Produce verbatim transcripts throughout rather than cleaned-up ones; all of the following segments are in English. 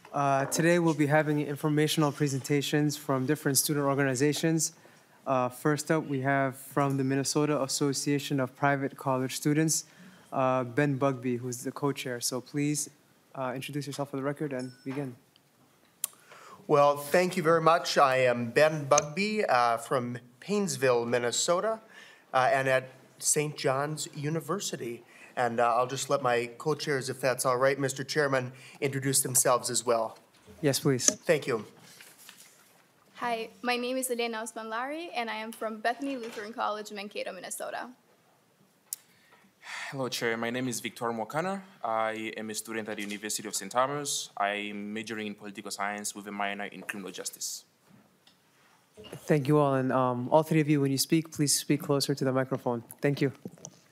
Uh, today we'll be having informational presentations from different student organizations. Uh, first up, we have from the Minnesota Association of Private College Students, uh, Ben Bugby, who's the co-chair. So please uh, introduce yourself for the record and begin. Well, thank you very much. I am Ben Bugby uh, from Paynesville, Minnesota, uh, and at Saint John's University. And uh, I'll just let my co-chairs, if that's all right, Mister Chairman, introduce themselves as well. Yes, please. Thank you. Hi, my name is Elena Osmanlari, and I am from Bethany Lutheran College, Mankato, Minnesota. Hello, Chair. My name is Victor Mokana. I am a student at the University of Saint Thomas. I'm majoring in political science with a minor in criminal justice. Thank you all. And um, all three of you, when you speak, please speak closer to the microphone. Thank you.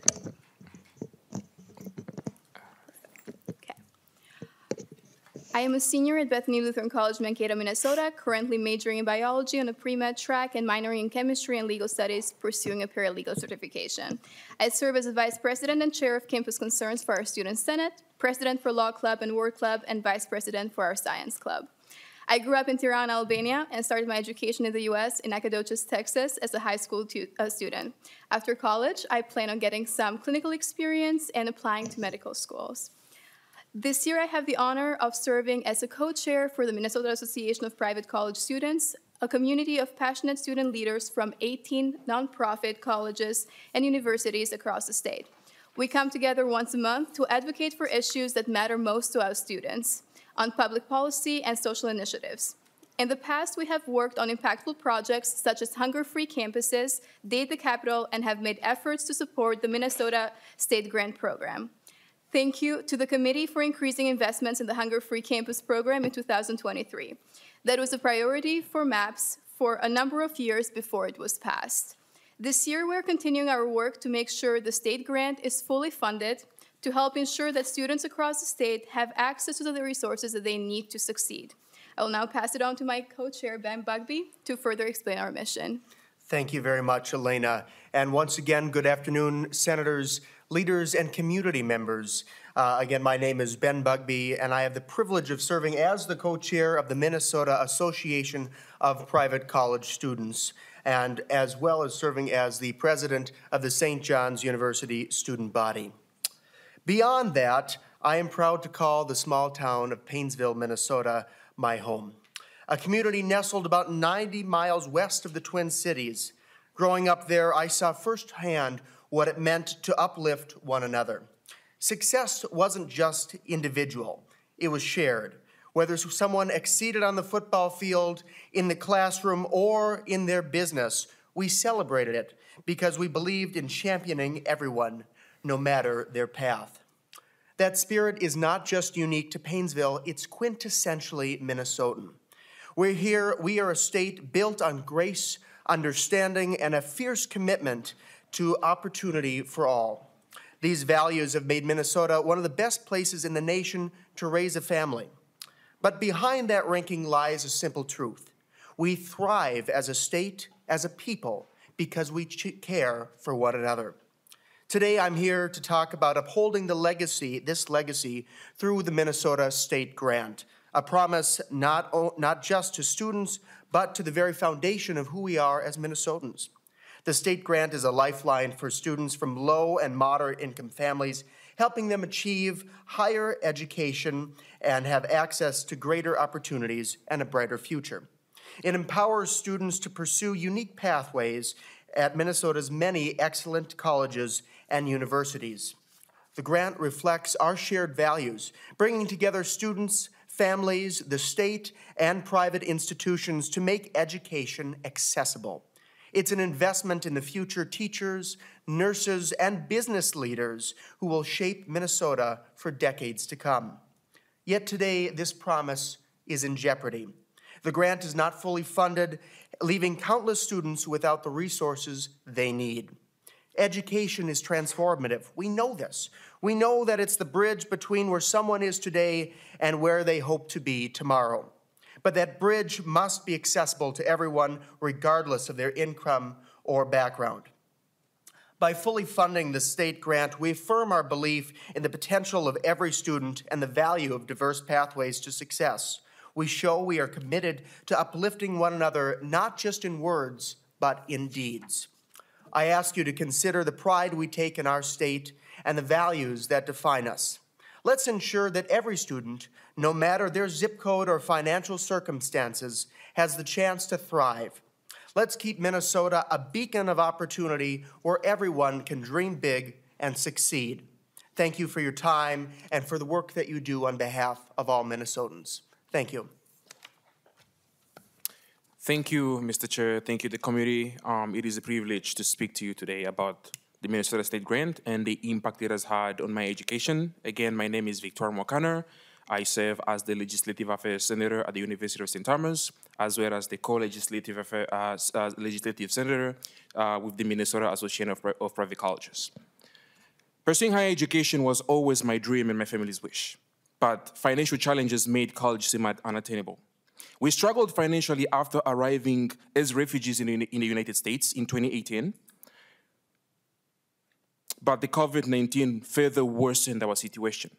Okay. I am a senior at Bethany Lutheran College, Mankato, Minnesota, currently majoring in biology on a pre-med track and minoring in chemistry and legal studies, pursuing a paralegal certification. I serve as a vice president and chair of campus concerns for our student senate, president for law club and word club, and vice president for our science club. I grew up in Tirana, Albania, and started my education in the U S in Nacogdoches, Texas, as a high school tu- uh, student. After college, I plan on getting some clinical experience and applying to medical schools. This year, I have the honor of serving as a co-chair for the Minnesota Association of Private College Students, a community of passionate student leaders from eighteen nonprofit colleges and universities across the state. We come together once a month to advocate for issues that matter most to our students, on public policy and social initiatives. In the past, we have worked on impactful projects such as hunger-free campuses, Date the Capital, and have made efforts to support the Minnesota State Grant Program. Thank you to the committee for increasing investments in the Hunger-Free Campus program in two thousand twenty-three. That was a priority for MAPS for a number of years before it was passed. This year, we're continuing our work to make sure the state grant is fully funded to help ensure that students across the state have access to the resources that they need to succeed. I will now pass it on to my co-chair, Ben Bugby, to further explain our mission. Thank you very much, Elena. And once again, good afternoon, senators, leaders, and community members. Uh, again, my name is Ben Bugby, and I have the privilege of serving as the co-chair of the Minnesota Association of Private College Students, and as well as serving as the president of the Saint John's University student body. Beyond that, I am proud to call the small town of Paynesville, Minnesota, my home. A community nestled about ninety miles west of the Twin Cities. Growing up there, I saw firsthand what it meant to uplift one another. Success wasn't just individual, it was shared. Whether someone exceeded on the football field, in the classroom, or in their business, we celebrated it because we believed in championing everyone, no matter their path. That spirit is not just unique to Paynesville, it's quintessentially Minnesotan. We're here, we are a state built on grace, understanding, and a fierce commitment to opportunity for all. These values have made Minnesota one of the best places in the nation to raise a family. But behind that ranking lies a simple truth. We thrive as a state, as a people, because we care for one another. Today, I'm here to talk about upholding the legacy, this legacy, through the Minnesota State Grant, a promise not, not just to students, but to the very foundation of who we are as Minnesotans. The state grant is a lifeline for students from low and moderate income families, helping them achieve higher education and have access to greater opportunities and a brighter future. It empowers students to pursue unique pathways at Minnesota's many excellent colleges and universities. The grant reflects our shared values, bringing together students, families, the state, and private institutions to make education accessible. It's an investment in the future teachers, nurses, and business leaders who will shape Minnesota for decades to come. Yet today, this promise is in jeopardy. The grant is not fully funded, leaving countless students without the resources they need. Education is transformative. We know this. We know that it's the bridge between where someone is today and where they hope to be tomorrow. But that bridge must be accessible to everyone, regardless of their income or background. By fully funding the state grant, we affirm our belief in the potential of every student and the value of diverse pathways to success. We show we are committed to uplifting one another, not just in words, but in deeds. I ask you to consider the pride we take in our state and the values that define us. Let's ensure that every student, no matter their zip code or financial circumstances, has the chance to thrive. Let's keep Minnesota a beacon of opportunity where everyone can dream big and succeed. Thank you for your time and for the work that you do on behalf of all Minnesotans. Thank you. Thank you, Mister Chair. Thank you, the committee. Um, it is a privilege to speak to you today about the Minnesota State Grant and the impact it has had on my education. Again, my name is Victor Mokaner. I serve as the Legislative Affairs Senator at the University of Saint Thomas, as well as the co-legislative affair, uh, uh, legislative senator uh, with the Minnesota Association of, of Private Colleges. Pursuing higher education was always my dream and my family's wish, but financial challenges made college seem unattainable. We struggled financially after arriving as refugees in, in the United States in twenty eighteen, but the COVID nineteen further worsened our situation.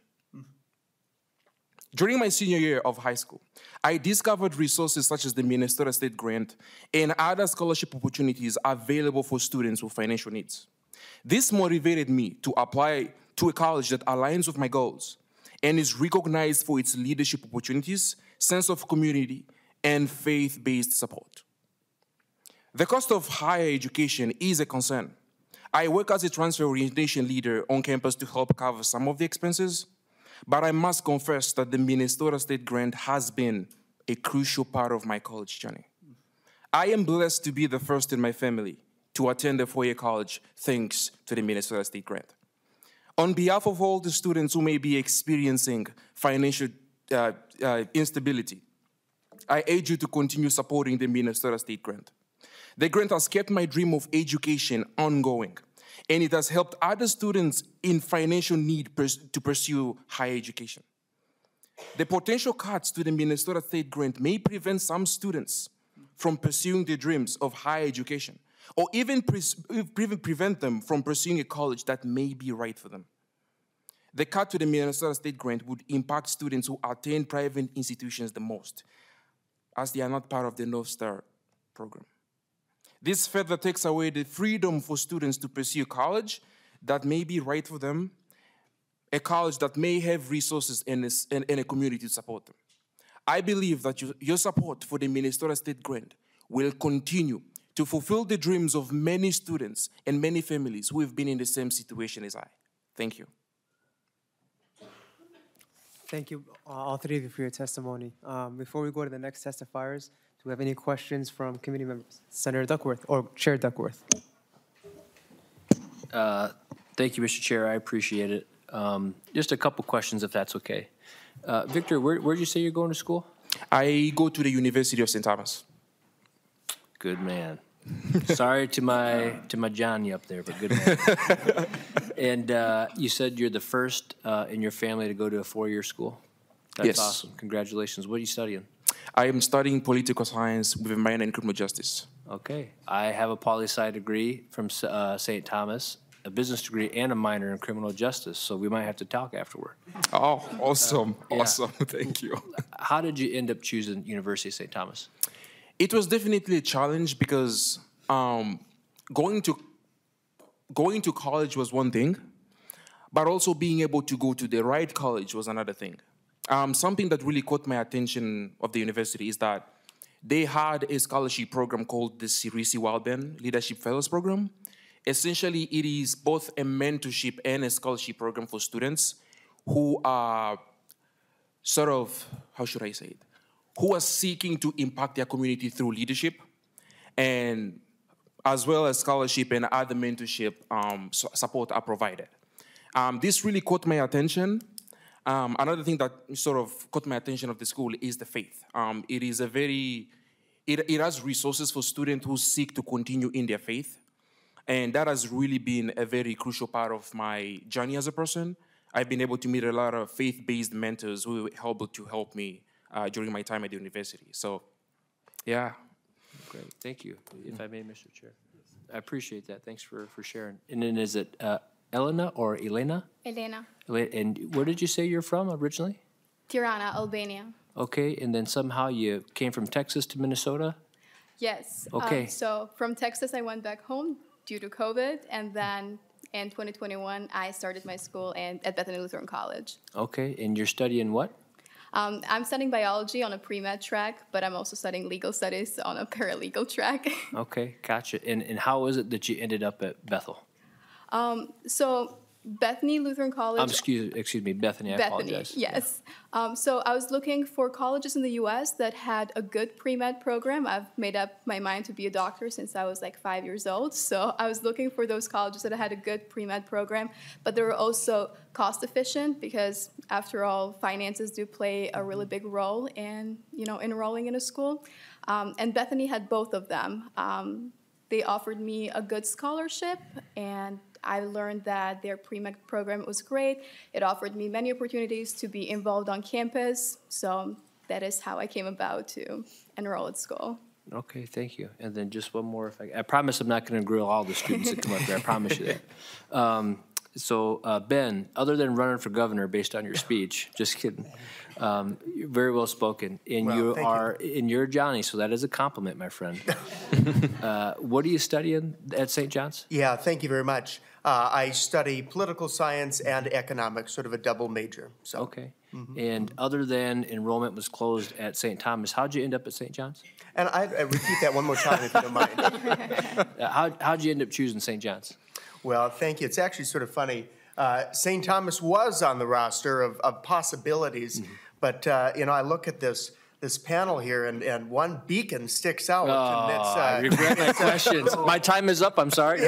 During my senior year of high school, I discovered resources such as the Minnesota State Grant and other scholarship opportunities available for students with financial needs. This motivated me to apply to a college that aligns with my goals and is recognized for its leadership opportunities, sense of community, and faith-based support. The cost of higher education is a concern. I work as a transfer orientation leader on campus to help cover some of the expenses, but I must confess that the Minnesota State Grant has been a crucial part of my college journey. I am blessed to be the first in my family to attend a four-year college thanks to the Minnesota State Grant. On behalf of all the students who may be experiencing financial uh, uh, instability, I urge you to continue supporting the Minnesota State Grant. The grant has kept my dream of education ongoing, and it has helped other students in financial need pers- to pursue higher education. The potential cuts to the Minnesota State Grant may prevent some students from pursuing their dreams of higher education, or even, pre- even prevent them from pursuing a college that may be right for them. The cut to the Minnesota State Grant would impact students who attend private institutions the most, as they are not part of the North Star program. This further takes away the freedom for students to pursue college that may be right for them, a college that may have resources and a, and, and a community to support them. I believe that you, your support for the Minnesota State Grant will continue to fulfill the dreams of many students and many families who have been in the same situation as I. Thank you. Thank you, uh, all three of you, for your testimony. Um, Before we go to the next testifiers, do we have any questions from committee members? Senator Duckworth, or Chair Duckworth. Uh, Thank you, Mister Chair. I appreciate it. Um, Just a couple questions, if that's okay. Uh, Victor, where where did you say you're going to school? I go to the University of Saint Thomas. Good man. Sorry to my to my Johnny up there, but good man. And uh, you said you're the first uh, in your family to go to a four-year school. That's Yes. awesome. Congratulations. What are you studying? I am studying political science with a minor in criminal justice. Okay. I have a poli-sci degree from uh, Saint Thomas, a business degree, and a minor in criminal justice. So we might have to talk afterward. Oh, awesome, Uh, yeah. awesome, thank you. How did you end up choosing University of Saint Thomas? It was definitely a challenge because um, going to going to college was one thing, but also being able to go to the right college was another thing. Um, something that really caught my attention of the university is that they had a scholarship program called the Sirisi Wildben Leadership Fellows Program. Essentially, it is both a mentorship and a scholarship program for students who are sort of, how should I say it, who are seeking to impact their community through leadership, and as well as scholarship and other mentorship um, su- support are provided. Um, this really caught my attention. Um, another thing that sort of caught my attention of the school is the faith. Um, it is a very, it, it has resources for students who seek to continue in their faith. And that has really been a very crucial part of my journey as a person. I've been able to meet a lot of faith-based mentors who were able to help me uh, during my time at the university. So, yeah. Great, thank you. If I may, Mister Chair. I appreciate that. Thanks for, for sharing. And then is it uh, Elena or Elena? Elena, Ele- And where did you say you're from originally? Tirana, Albania. Okay, and then somehow you came from Texas to Minnesota? Yes. um, Okay. So from Texas, I went back home due to COVID, and then in twenty twenty-one, I started my school in, at Bethany Lutheran College. Okay, and you're studying what? Um, I'm studying biology on a pre-med track, but I'm also studying legal studies on a paralegal track. Okay, gotcha. And, and how is it that you ended up at Bethel? Um, so Bethany Lutheran College. Um, excuse, excuse me, Bethany, I Bethany, apologize. yes. Um, so I was looking for colleges in the U S that had a good pre-med program. I've made up my mind to be a doctor since I was like five years old. So I was looking for those colleges that had a good pre-med program, but they were also cost efficient because, after all, finances do play a really big role in, you know, enrolling in a school. Um, and Bethany had both of them. Um, they offered me a good scholarship, and I learned that their pre-med program was great. It offered me many opportunities to be involved on campus, so that is how I came about to enroll at school. Okay, thank you. And then just one more. If I, I promise I'm not going to grill all the students that come up there. I promise you that. Um, so, uh, Ben, other than running for governor based on your speech, just kidding, um, you're very well spoken. And Well, you thank you. are, and you're Johnny, so that is a compliment, my friend. uh, what are you studying at Saint John's? Yeah, thank you very much. Uh, I study political science and economics, sort of a double major. So, Okay. And other than enrollment was closed at Saint Thomas, how'd you end up at Saint John's? and I, I repeat that one more time if you don't mind. Uh, how, how'd you end up choosing Saint John's? Well, thank you. It's actually sort of funny. Uh, Saint Thomas was on the roster of, of possibilities, but uh, you know, I look at this this panel here, and, and one beacon sticks out, and it's. Oh, I Uh, regret my questions. My time is up, I'm sorry.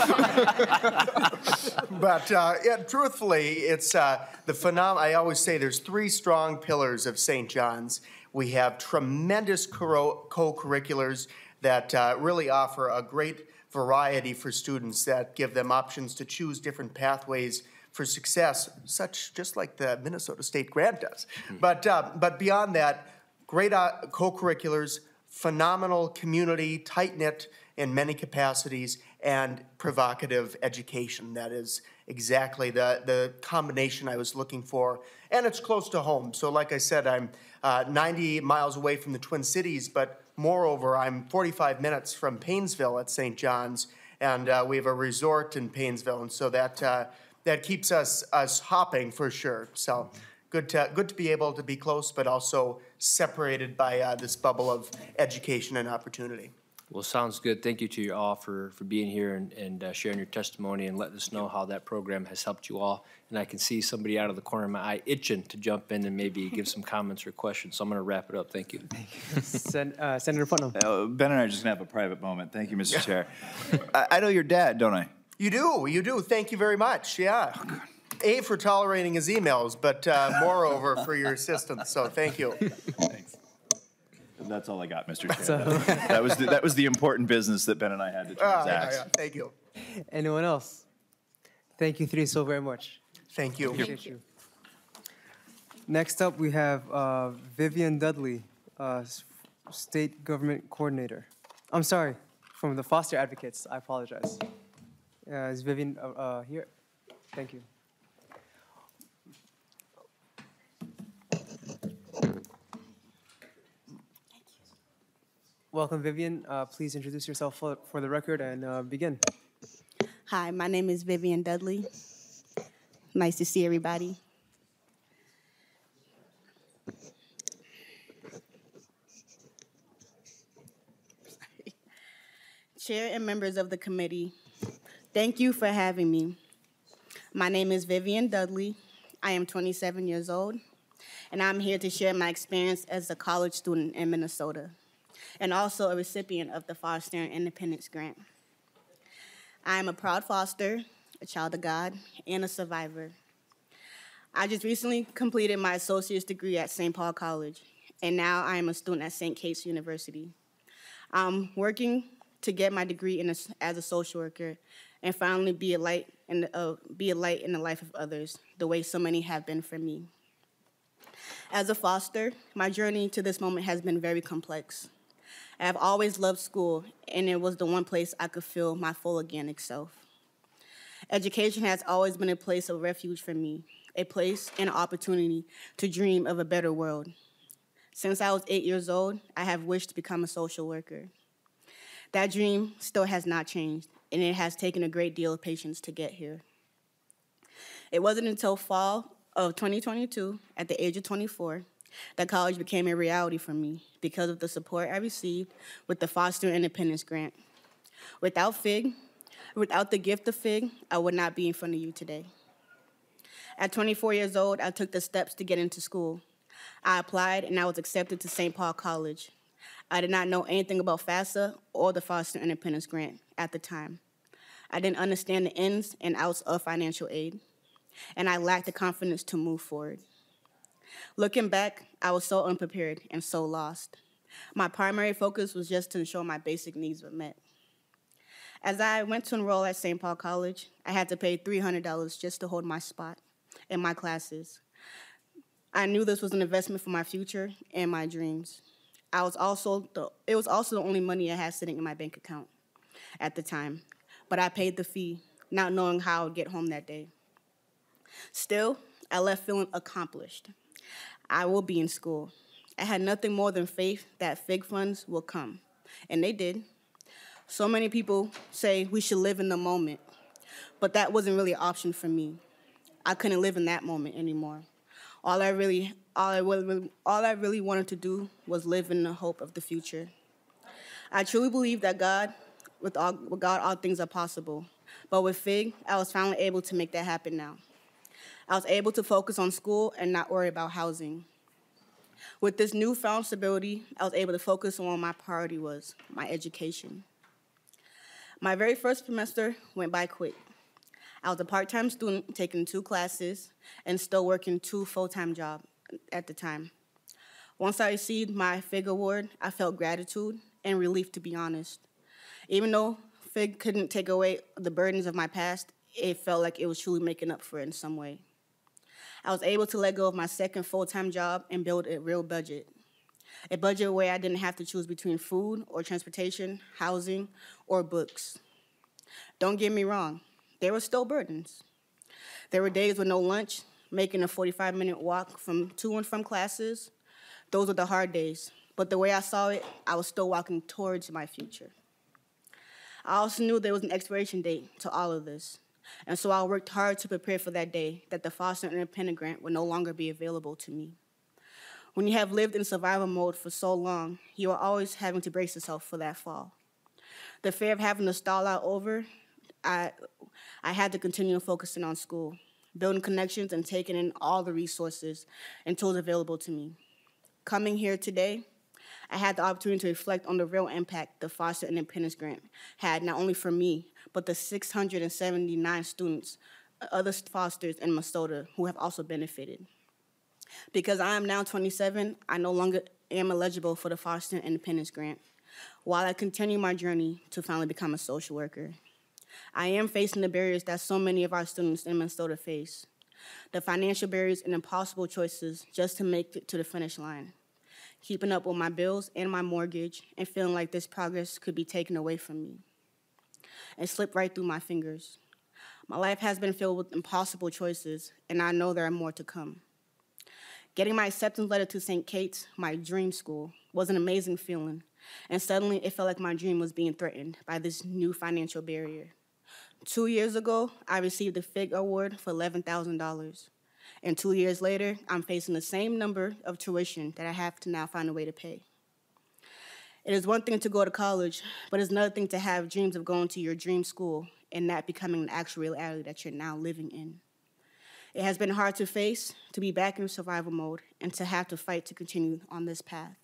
But uh, yeah, truthfully, it's uh, the phenom. I always say there's three strong pillars of Saint John's. We have tremendous co- co-curriculars that uh, really offer a great variety for students that give them options to choose different pathways for success, such just like the Minnesota State Grant does. But uh, but beyond that, great uh, co-curriculars, phenomenal community, tight-knit in many capacities, and provocative education. That is exactly the, the combination I was looking for. And it's close to home. So like I said, I'm uh, ninety miles away from the Twin Cities, but moreover, I'm forty-five minutes from Paynesville at Saint John's, and uh, we have a resort in Paynesville, and so that uh, that keeps us us hopping for sure. So good to good to be able to be close, but also separated by uh, this bubble of education and opportunity. Well, sounds good. Thank you to you all for, for being here and, and uh, sharing your testimony and letting us know how that program has helped you all. And I can see somebody out of the corner of my eye itching to jump in and maybe give some comments or questions. So I'm going to wrap it up. Thank you. Sen- uh, Senator Putnam. Uh, Ben and I are just going to have a private moment. Thank you, Mister Chair. I, I know your dad, don't I? You do, you do. Thank you very much. Yeah. A, for tolerating his emails, but uh, moreover for your assistance. So thank you. Thanks. That's all I got, Mister Chair. That was the, that was the important business that Ben and I had to Ah, yeah, transact. yeah. Thank you. Anyone else? Thank you three so very much. Thank you. Appreciate you. Next up, we have uh, Vivian Dudley, uh, s- State Government Coordinator. I'm sorry, from the Foster Advocates. I apologize. Uh, Is Vivian uh, uh, here? Thank you. Welcome, Vivian. Uh, Please introduce yourself for for the record and uh, begin. Hi, my name is Vivian Dudley. Nice to see everybody. Chair and members of the committee, thank you for having me. My name is Vivian Dudley. I am twenty-seven years old, and I'm here to share my experience as a college student in Minnesota, and also a recipient of the Foster and Independence Grant. I am a proud foster, a child of God, and a survivor. I just recently completed my associate's degree at Saint Paul College, and now I am a student at Saint Kate's University. I'm working to get my degree in a, as a social worker and finally be a light in the, uh, be a light in the life of others, the way so many have been for me. As a foster, my journey to this moment has been very complex. I have always loved school, and it was the one place I could feel my full organic self. Education has always been a place of refuge for me, a place and an opportunity to dream of a better world. Since I was eight years old, I have wished to become a social worker. That dream still has not changed, and it has taken a great deal of patience to get here. It wasn't until fall of twenty twenty-two, at the age of twenty-four, that college became a reality for me because of the support I received with the Foster Independence Grant. Without FIG, without the gift of FIG, I would not be in front of you today. At twenty-four years old, I took the steps to get into school. I applied and I was accepted to Saint Paul College. I did not know anything about FAFSA or the Foster Independence Grant at the time. I didn't understand the ins and outs of financial aid, and I lacked the confidence to move forward. Looking back, I was so unprepared and so lost. My primary focus was just to ensure my basic needs were met. As I went to enroll at Saint Paul College, I had to pay three hundred dollars just to hold my spot in my classes. I knew this was an investment for my future and my dreams. I was also the, it was also the only money I had sitting in my bank account at the time, but I paid the fee, not knowing how I would get home that day. Still, I left feeling accomplished. I will be in school. I had nothing more than faith that FIG funds will come, and they did. So many people say we should live in the moment, but that wasn't really an option for me. I couldn't live in that moment anymore. All I really, all I really, all I really wanted to do was live in the hope of the future. I truly believe that God, with, all, with God, all things are possible. But with FIG, I was finally able to make that happen now. I was able to focus on school and not worry about housing. With this newfound stability, I was able to focus on what my priority was, my education. My very first semester went by quick. I was a part-time student taking two classes and still working two full-time jobs at the time. Once I received my FIG award, I felt gratitude and relief, to be honest. Even though FIG couldn't take away the burdens of my past, it felt like it was truly making up for it in some way. I was able to let go of my second full-time job and build a real budget. A budget where I didn't have to choose between food or transportation, housing, or books. Don't get me wrong, there were still burdens. There were days with no lunch, making a forty-five minute walk from to and from classes. Those were the hard days, but the way I saw it, I was still walking towards my future. I also knew there was an expiration date to all of this, and so I worked hard to prepare for that day that the Foster Independent Grant would no longer be available to me. When you have lived in survival mode for so long, you are always having to brace yourself for that fall. The fear of having to stall out over, I, I had to continue focusing on school, building connections and taking in all the resources and tools available to me. Coming here today, I had the opportunity to reflect on the real impact the Foster Independence Grant had, not only for me, but the six hundred seventy-nine students, other fosters in Minnesota who have also benefited. Because I am now twenty-seven, I no longer am eligible for the Foster Independence Grant, while I continue my journey to finally become a social worker. I am facing the barriers that so many of our students in Minnesota face, the financial barriers and impossible choices just to make it to the finish line, keeping up with my bills and my mortgage and feeling like this progress could be taken away from me and slip right through my fingers. My life has been filled with impossible choices, and I know there are more to come. Getting my acceptance letter to Saint Kate's, my dream school, was an amazing feeling, and suddenly it felt like my dream was being threatened by this new financial barrier. Two years ago, I received a FIG award for eleven thousand dollars, and two years later, I'm facing the same number of tuition that I have to now find a way to pay. It is one thing to go to college, but it's another thing to have dreams of going to your dream school and that becoming an actual reality that you're now living in. It has been hard to face, to be back in survival mode, and to have to fight to continue on this path.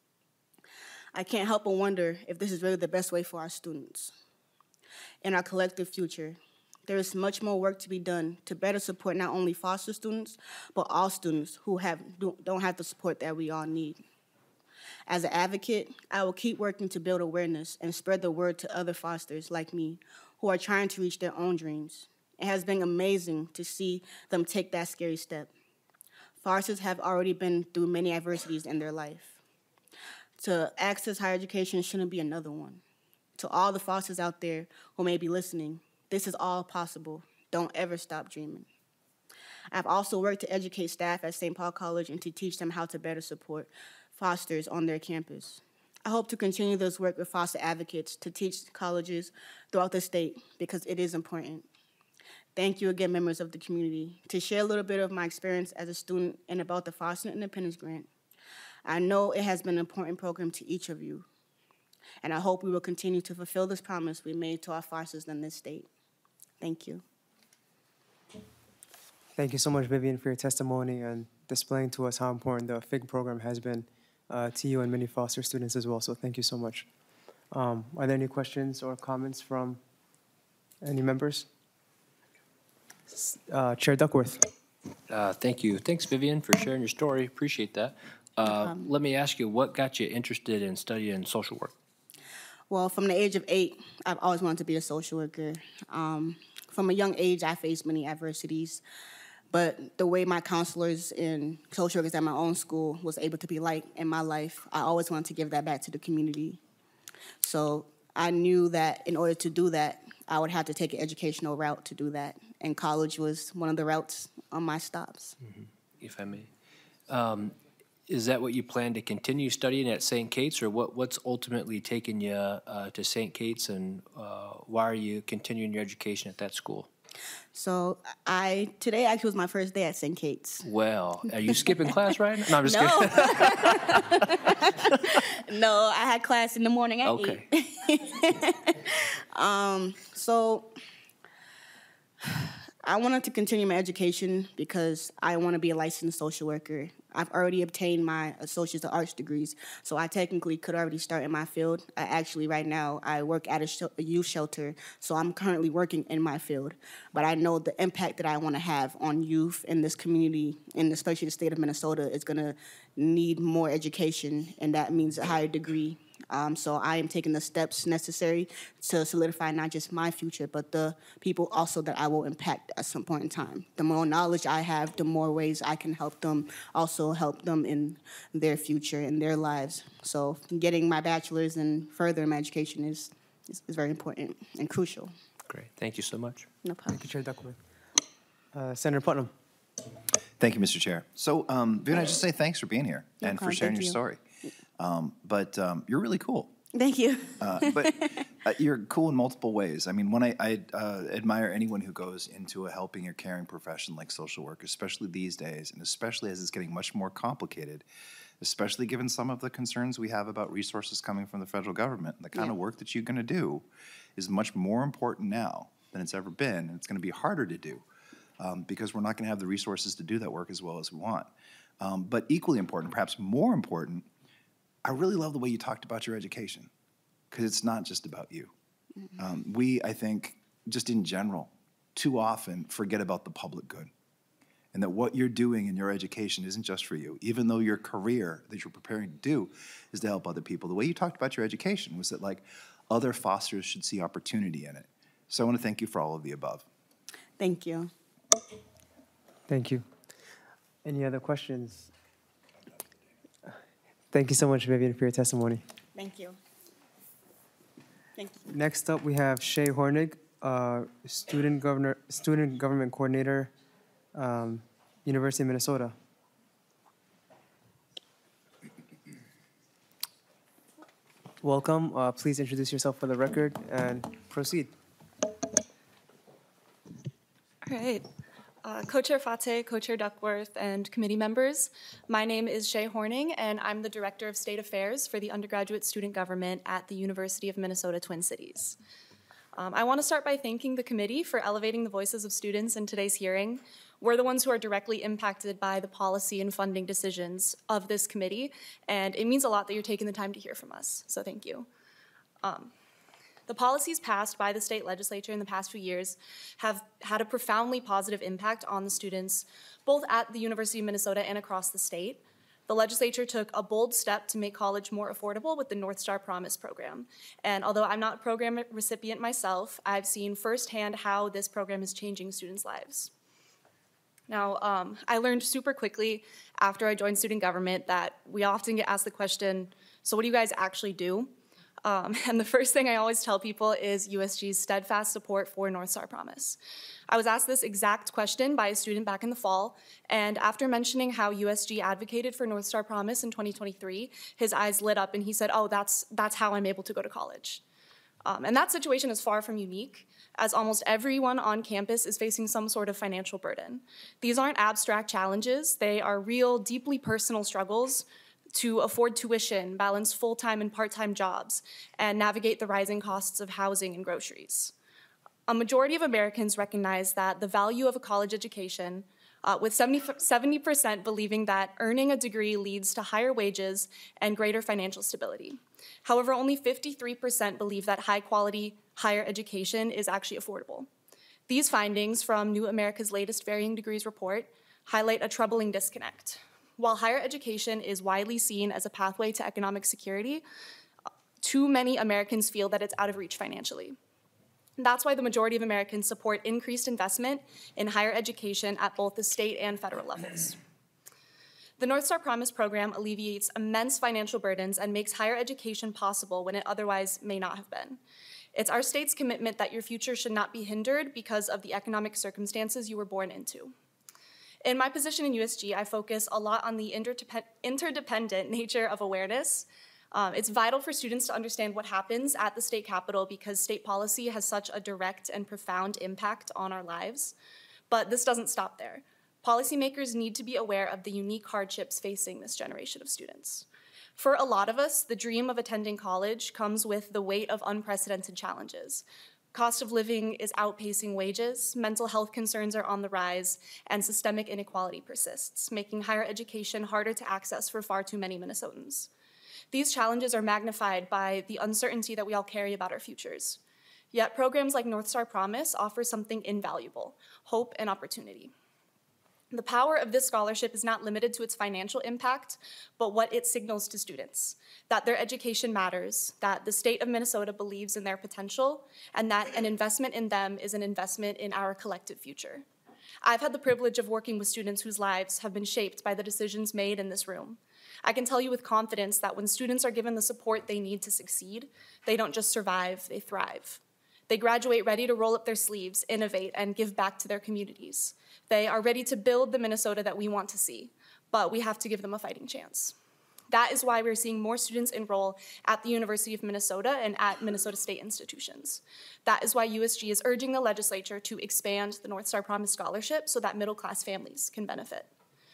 I can't help but wonder if this is really the best way for our students. In our collective future, there is much more work to be done to better support not only foster students, but all students who have, don't have the support that we all need. As an advocate, I will keep working to build awareness and spread the word to other fosters like me who are trying to reach their own dreams. It has been amazing to see them take that scary step. Fosters have already been through many adversities in their life. To access higher education shouldn't be another one. To all the fosters out there who may be listening, this is all possible. Don't ever stop dreaming. I've also worked to educate staff at Saint Paul College and to teach them how to better support fosters on their campus. I hope to continue this work with foster advocates to teach colleges throughout the state because it is important. Thank you again, members of the community. To share a little bit of my experience as a student and about the Foster Independence Grant, I know it has been an important program to each of you, and I hope we will continue to fulfill this promise we made to our fosters in this state. Thank you. Thank you so much, Vivian, for your testimony and displaying to us how important the F I G program has been uh, to you and many foster students as well. So thank you so much. Um, are there any questions or comments from any members? Uh, Chair Duckworth. Uh, thank you. Thanks, Vivian, for sharing your story. Appreciate that. Uh, let me ask you, what got you interested in studying social work? Well, from the age of eight, I've always wanted to be a social worker. Um, from a young age, I faced many adversities, but the way my counselors and social workers at my own school was able to be like in my life, I always wanted to give that back to the community. So I knew that in order to do that, I would have to take an educational route to do that, and college was one of the routes on my stops. Mm-hmm. If I may. Um, Is that what you plan to continue studying at Saint Kate's, or what, what's ultimately taken you uh, to Saint Kate's, and uh, why are you continuing your education at that school? So I today actually was my first day at Saint Kate's. Well, are you skipping class right now? No, I'm just No. kidding. No, I had class in the morning at Okay. eight. um, so I wanted to continue my education because I want to be a licensed social worker. I've already obtained my Associates of Arts degrees, so I technically could already start in my field. I actually, right now, I work at a, sh- a youth shelter, so I'm currently working in my field. But I know the impact that I want to have on youth in this community, and especially the state of Minnesota, is going to need more education, and that means a higher degree. Um, so I am taking the steps necessary to solidify not just my future, but the people also that I will impact at some point in time. The more knowledge I have, the more ways I can help them, also help them in their future, in their lives. So getting my bachelor's and further my education is, is, is very important and crucial. Great. Thank you so much. No problem. Thank you, Chair Duckworth. Uh, Senator Putnam. Thank you, Mister Chair. So, um, Vivian, I just say thanks for being here No and for problem. sharing Thank your you. story. Um, but um, you're really cool. Thank you. Uh, but uh, you're cool in multiple ways. I mean, when I, I uh, admire anyone who goes into a helping or caring profession like social work, especially these days, and especially as it's getting much more complicated, especially given some of the concerns we have about resources coming from the federal government. The kind Yeah. of work that you're going to do is much more important now than it's ever been, and it's going to be harder to do um, because we're not going to have the resources to do that work as well as we want. Um, but equally important, perhaps more important, I really love the way you talked about your education, because it's not just about you. Mm-hmm. Um, we, I think, just in general, too often forget about the public good, and that what you're doing in your education isn't just for you, even though your career that you're preparing to do is to help other people. The way you talked about your education was that, like, other fosters should see opportunity in it. So I want to thank you for all of the above. Thank you. Thank you. Any other questions? Thank you so much, Vivian, for your testimony. Thank you. Thank you. Next up, we have Shay Hornig, uh, student governor, student government coordinator, um, University of Minnesota. Welcome. Uh, please introduce yourself for the record and proceed. All right. Uh, Co-Chair Fate, Co-Chair Duckworth, and committee members, my name is Shay Horning, and I'm the Director of State Affairs for the Undergraduate Student Government at the University of Minnesota Twin Cities. Um, I want to start by thanking the committee for elevating the voices of students in today's hearing. We're the ones who are directly impacted by the policy and funding decisions of this committee, and it means a lot that you're taking the time to hear from us, so thank you. Um, The policies passed by the state legislature in the past few years have had a profoundly positive impact on the students, both at the University of Minnesota and across the state. The legislature took a bold step to make college more affordable with the North Star Promise program. And although I'm not a program recipient myself, I've seen firsthand how this program is changing students' lives. Now, um, I learned super quickly after I joined student government that we often get asked the question, so what do you guys actually do? Um, and the first thing I always tell people is U S G's steadfast support for North Star Promise. I was asked this exact question by a student back in the fall, and after mentioning how U S G advocated for North Star Promise in twenty twenty-three, his eyes lit up and he said, oh, that's, that's how I'm able to go to college. Um, and that situation is far from unique, as almost everyone on campus is facing some sort of financial burden. These aren't abstract challenges, they are real, deeply personal struggles to afford tuition, balance full-time and part-time jobs, and navigate the rising costs of housing and groceries. A majority of Americans recognize that the value of a college education, uh, with seventy percent believing that earning a degree leads to higher wages and greater financial stability. However, only fifty-three percent believe that high-quality higher education is actually affordable. These findings from New America's latest Varying Degrees report highlight a troubling disconnect. While higher education is widely seen as a pathway to economic security, too many Americans feel that it's out of reach financially. That's why the majority of Americans support increased investment in higher education at both the state and federal levels. The North Star Promise program alleviates immense financial burdens and makes higher education possible when it otherwise may not have been. It's our state's commitment that your future should not be hindered because of the economic circumstances you were born into. In my position in U S G, I focus a lot on the interdepend interdependent nature of awareness. Um, it's vital for students to understand what happens at the state capitol because state policy has such a direct and profound impact on our lives. But this doesn't stop there. Policymakers need to be aware of the unique hardships facing this generation of students. For a lot of us, the dream of attending college comes with the weight of unprecedented challenges. Cost of living is outpacing wages, mental health concerns are on the rise, and systemic inequality persists, making higher education harder to access for far too many Minnesotans. These challenges are magnified by the uncertainty that we all carry about our futures. Yet programs like North Star Promise offer something invaluable: hope and opportunity. The power of this scholarship is not limited to its financial impact, but what it signals to students: that their education matters, that the state of Minnesota believes in their potential, and that an investment in them is an investment in our collective future. I've had the privilege of working with students whose lives have been shaped by the decisions made in this room. I can tell you with confidence that when students are given the support they need to succeed, they don't just survive, they thrive. They graduate ready to roll up their sleeves, innovate, and give back to their communities. They are ready to build the Minnesota that we want to see, but we have to give them a fighting chance. That is why we're seeing more students enroll at the University of Minnesota and at Minnesota State institutions. That is why U S G is urging the legislature to expand the North Star Promise Scholarship so that middle-class families can benefit.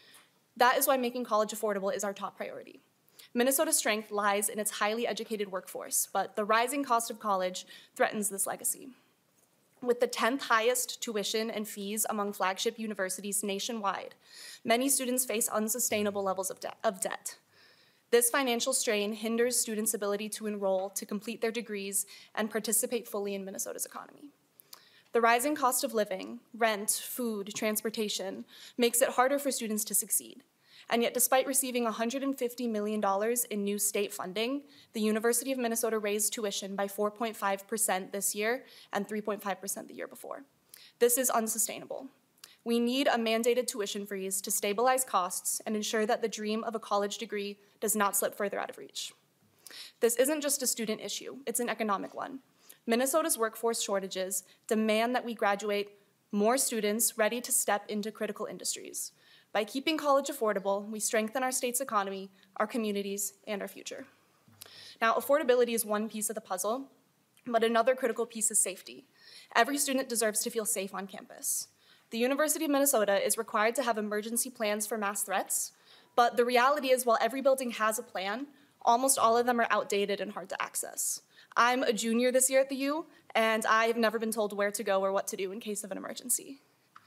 That is why making college affordable is our top priority. Minnesota's strength lies in its highly educated workforce, but the rising cost of college threatens this legacy. With the tenth highest tuition and fees among flagship universities nationwide, many students face unsustainable levels of, de of debt. This financial strain hinders students' ability to enroll, to complete their degrees, and participate fully in Minnesota's economy. The rising cost of living, rent, food, transportation, makes it harder for students to succeed. And yet, despite receiving one hundred fifty million dollars in new state funding, the University of Minnesota raised tuition by four point five percent this year and three point five percent the year before. This is unsustainable. We need a mandated tuition freeze to stabilize costs and ensure that the dream of a college degree does not slip further out of reach. This isn't just a student issue, it's an economic one. Minnesota's workforce shortages demand that we graduate more students ready to step into critical industries. By keeping college affordable, we strengthen our state's economy, our communities, and our future. Now, affordability is one piece of the puzzle, but another critical piece is safety. Every student deserves to feel safe on campus. The University of Minnesota is required to have emergency plans for mass threats, but the reality is while every building has a plan, almost all of them are outdated and hard to access. I'm a junior this year at the U, and I've never been told where to go or what to do in case of an emergency.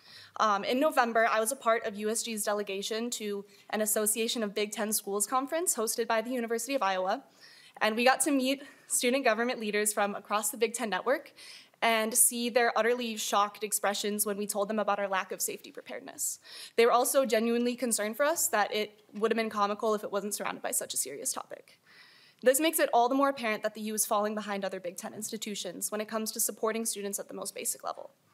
Um, in November, I was a part of U S G's delegation to an Association of Big Ten Schools conference hosted by the University of Iowa, and we got to meet student government leaders from across the Big Ten network and see their utterly shocked expressions when we told them about our lack of safety preparedness. They were also genuinely concerned for us that it would have been comical if it wasn't surrounded by such a serious topic. This makes it all the more apparent that the U is falling behind other Big Ten institutions when it comes to supporting students at the most basic level.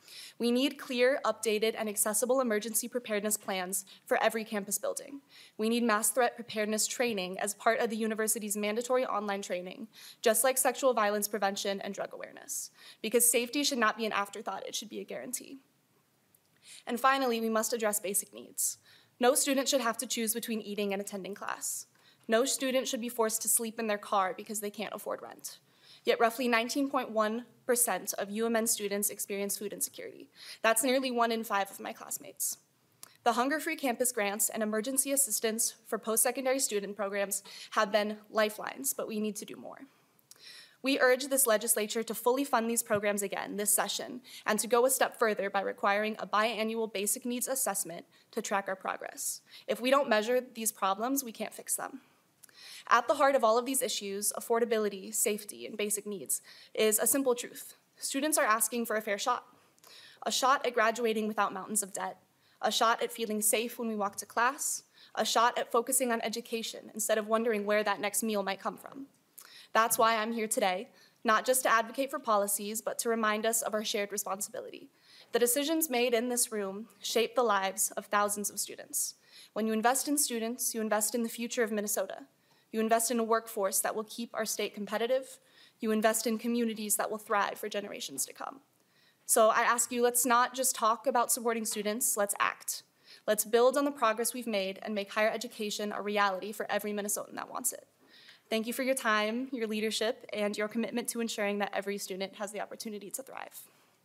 We need clear, updated, and accessible emergency preparedness plans for every campus building. We need mass threat preparedness training as part of the university's mandatory online training, just like sexual violence prevention and drug awareness, because safety should not be an afterthought, it should be a guarantee. And finally, we must address basic needs. No student should have to choose between eating and attending class. No student should be forced to sleep in their car because they can't afford rent. Yet roughly nineteen point one percent of U M N students experience food insecurity. That's nearly one in five of my classmates. The Hunger-Free Campus Grants and emergency assistance for post-secondary student programs have been lifelines, but we need to do more. We urge this legislature to fully fund these programs again this session and to go a step further by requiring a biannual basic needs assessment to track our progress. If we don't measure these problems, we can't fix them. At the heart of all of these issues, affordability, safety, and basic needs, is a simple truth. Students are asking for a fair shot. A shot at graduating without mountains of debt. A shot at feeling safe when we walk to class. A shot at focusing on education instead of wondering where that next meal might come from. That's why I'm here today, not just to advocate for policies, but to remind us of our shared responsibility. The decisions made in this room shape the lives of thousands of students. When you invest in students, you invest in the future of Minnesota. You invest in a workforce that will keep our state competitive. You invest in communities that will thrive for generations to come. So I ask you, let's not just talk about supporting students, let's act. Let's build on the progress we've made and make higher education a reality for every Minnesotan that wants it. Thank you for your time, your leadership, and your commitment to ensuring that every student has the opportunity to thrive.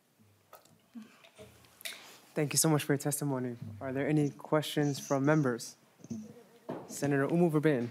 Thank you so much for your testimony. Are there any questions from members? Senator Umu Verbain.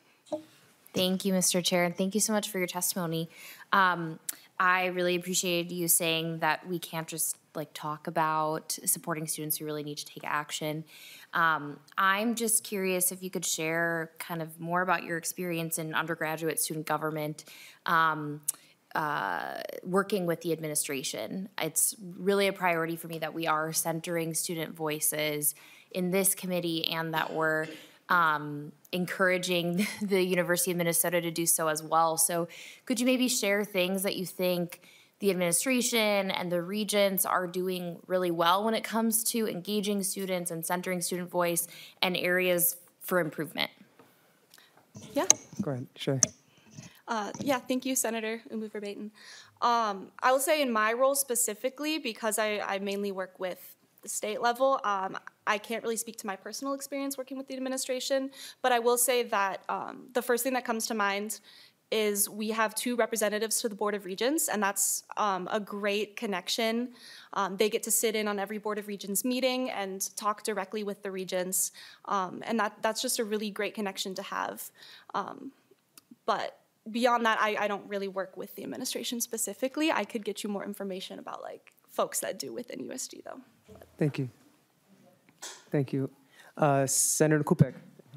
Thank you, Mister Chair, and thank you so much for your testimony. Um, I really appreciated you saying that we can't just like talk about supporting students, we really need to take action. Um, I'm just curious if you could share kind of more about your experience in undergraduate student government, um, uh, working with the administration. It's really a priority for me that we are centering student voices in this committee and that we're Um, encouraging the University of Minnesota to do so as well. So could you maybe share things that you think the administration and the regents are doing really well when it comes to engaging students and centering student voice and areas for improvement? Yeah. Go ahead, Shay. Uh, yeah, thank you, Senator Umu Verbain. Um, I will say in my role specifically, because I, I mainly work with the state level, um, I can't really speak to my personal experience working with the administration, but I will say that um, the first thing that comes to mind is we have two representatives to the Board of Regents, and that's um, a great connection. Um, they get to sit in on every Board of Regents meeting and talk directly with the regents, um, and that, that's just a really great connection to have. Um, but beyond that, I, I don't really work with the administration specifically. I could get you more information about like folks that do within U S G though. Thank you. Thank you. Uh, Senator Kupek.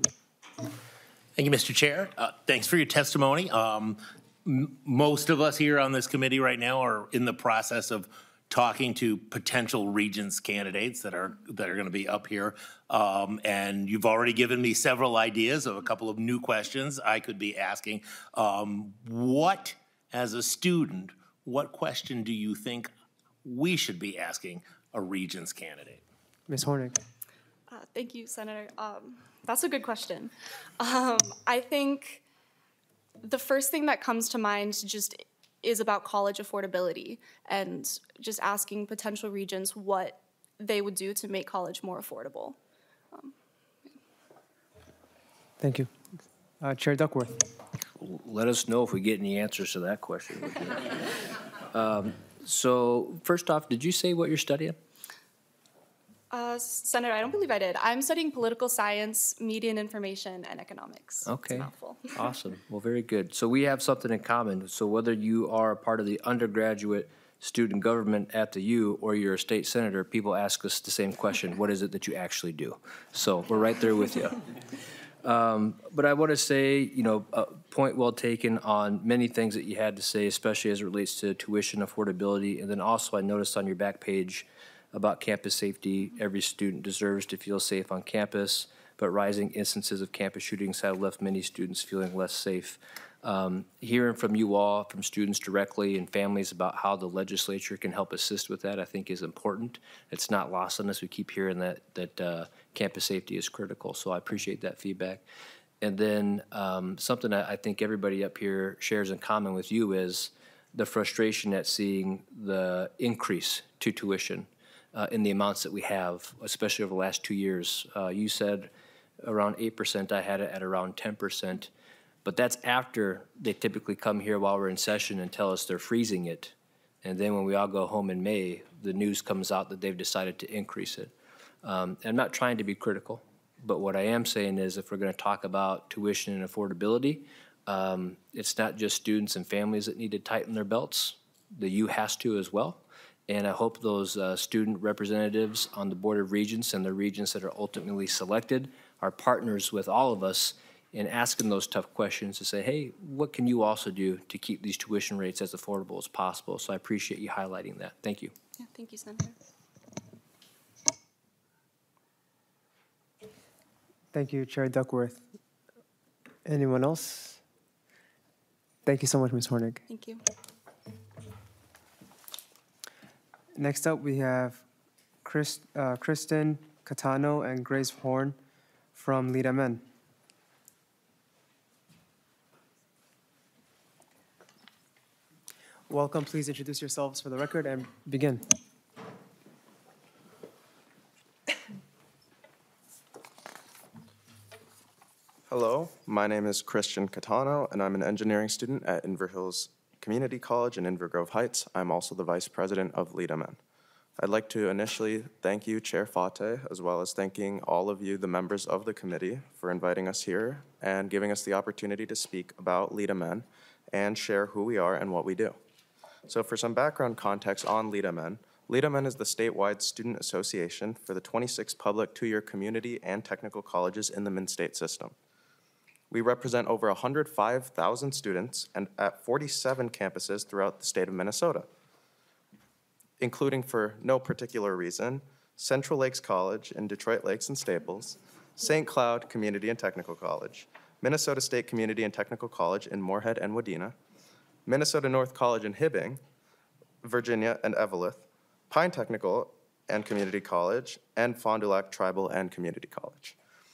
Thank you, Mister Chair. Uh, thanks for your testimony. Um, m- most of us here on this committee right now are in the process of talking to potential regents candidates that are that are going to be up here. Um, and you've already given me several ideas of a couple of new questions I could be asking. Um, what, as a student, what question do you think we should be asking a regents candidate? Miz Hornig. Uh, thank you, Senator. Um, that's a good question. Um, I think the first thing that comes to mind just is about college affordability and just asking potential regents what they would do to make college more affordable. Um, Thank you. Uh, Chair Duckworth. Let us know if we get any answers to that question. um, so first off, did you say what you're studying? Uh, Senator, I don't believe I did. I'm studying political science, media and information, and economics. Okay. It's a mouthful. Awesome. Well, very good. So we have something in common. So whether you are a part of the undergraduate student government at the U or you're a state senator, people ask us the same question: what is it that you actually do? So we're right there with you. Um, but I want to say, you know, a point well taken on many things that you had to say, especially as it relates to tuition affordability. And then also I noticed on your back page about campus safety. Every student deserves to feel safe on campus, but rising instances of campus shootings have left many students feeling less safe. Um, hearing from you all, from students directly and families about how the legislature can help assist with that, I think is important. It's not lost on us. We keep hearing that, that uh, campus safety is critical, so I appreciate that feedback. And then um, something I, I think everybody up here shares in common with you is the frustration at seeing the increase to tuition uh, in the amounts that we have, especially over the last two years. Uh, you said around eight percent, I had it at around ten percent. But that's after they typically come here while we're in session and tell us they're freezing it. And then when we all go home in May, the news comes out that they've decided to increase it. Um, I'm not trying to be critical, but what I am saying is if we're going to talk about tuition and affordability, um, it's not just students and families that need to tighten their belts. The U has to as well. And I hope those uh, student representatives on the Board of Regents and the regents that are ultimately selected are partners with all of us in asking those tough questions to say, hey, what can you also do to keep these tuition rates as affordable as possible? So I appreciate you highlighting that. Thank you. Yeah, thank you, Senator. Thank you, Chair Duckworth. Anyone else? Thank you so much, Miz Hornig. Thank you. Next up, we have Chris, uh, Kristen Catano and Grace Horn from Lead M N. Welcome. Please introduce yourselves for the record and begin. Hello, my name is Christian Catano, and I'm an engineering student at Inver Hills Community College in Inver Grove Heights. I'm also the vice president of Lead M N. I'd like to initially thank you, Chair Fate, as well as thanking all of you, the members of the committee, for inviting us here and giving us the opportunity to speak about Lead M N and share who we are and what we do. So for some background context on Lead M N, Lead M N is the statewide student association for the twenty-six public two-year community and technical colleges in the Mid-State system. We represent over one hundred five thousand students and at forty-seven campuses throughout the state of Minnesota, including, for no particular reason, Central Lakes College in Detroit Lakes and Staples, Saint Cloud Community and Technical College, Minnesota State Community and Technical College in Moorhead and Wadena, Minnesota North College in Hibbing, Virginia and Eveleth, Pine Technical and Community College, and Fond du Lac Tribal and Community College.